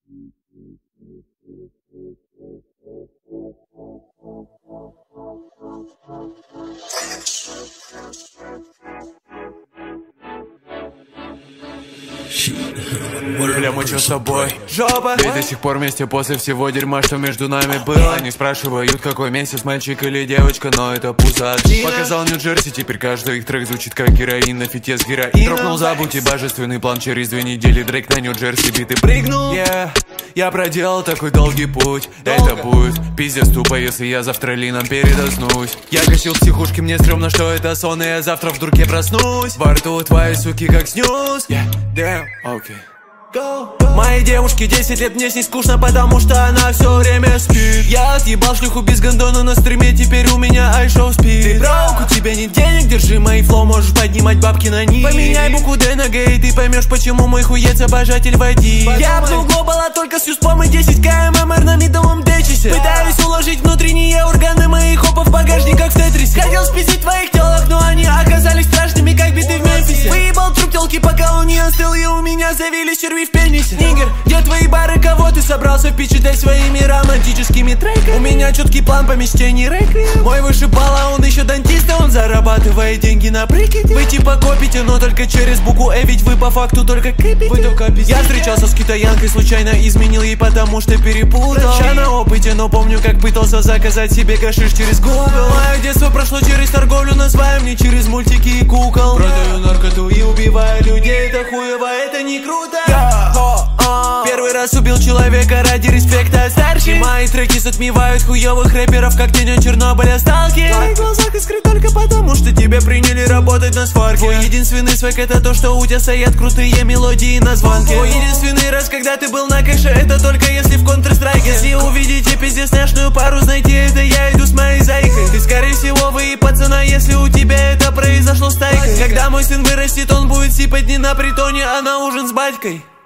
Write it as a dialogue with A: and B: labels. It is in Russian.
A: Бля, мы чё с тобой? Жопа! Ведь до сих пор вместе после всего дерьма, что между нами было. Они спрашивают, какой месяц, мальчик или девочка, но это пузатина. Показал Нью-Джерси, теперь каждый их трек звучит как героин на фите с героином. Дропнул забудьте божественный план, через 2 недели Дрейк на Нью-Джерси биты прыгнул. Я проделал такой долгий путь. Это будет пиздец тупо, если я завтра лином передоснусь. Я гасил в психушке, мне стрёмно, что это сон, и я завтра вдруг я проснусь. Во рту твои суки как снюс. Damn, окей. Моей девушке 10 лет, мне с ней скучно, потому что она все время спит. Я отъебал шлюху без гондона на стриме, теперь у меня айшоу спит. Ты броук, у тебя нет денег, держи мои флоу, можешь поднимать бабки на них. Поменяй букву Д на Г, и ты поймешь, почему мой хуец обожатель води. Я обнул глобала только с юспом и 10 КММР на мидовом дэчисе. Пытаюсь уложить внутренние органы моих хопов в багажник, как в Тетрисе. Хотел спиздить твоих телок, но они оказались страшными, как биты в Мемфисе. Выебал труп телки, пока он не остыл, и у меня завелись черви в пенисе. Нигер, где твои бары, кого ты собрался впечатлять своими романтическими треками? У меня четкий план помещений реквием. Мой выше балла, он еще дантист, он зарабатывает деньги на прикиде. Вы типа копите, но только через букву Э, ведь вы по факту только кипите. Вы только пиздите. Я встречался с китаянкой, случайно изменил ей, потому что перепутал. Я на опыте, но помню, как пытался заказать себе гашиш через Google. Мое детство прошло через торговлю, называем не через мультики и кукол. Продаю наркоту и убиваю людей, это хуево, это не круто. Первый раз убил человека ради респекта от старших. Мои треки затмевают хуёвых рэперов, как тень от Чернобыля сталкер. В твоих глазах искры только потому, что тебя приняли работать на сварке. Твой единственный свек это то, что у тебя стоят крутые мелодии на звонке. Твой единственный раз, когда ты был на кэше, это только если в Counter-Strike. Если увидите пиздецняшную пару, знайте, это я иду с моей зайкой. Ты скорее всего вы пацана, если у тебя это произошло с тайкой. Когда мой сын вырастет, он будет сипать не на притоне, а на ужин с батькой.